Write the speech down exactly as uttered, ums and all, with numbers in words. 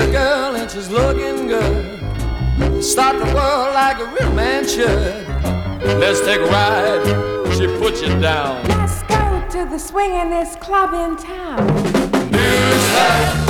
a girl and she's looking good. Start the world like a real man should. Let's take a ride, she puts you down. Let's go to the swingin'est club in town. News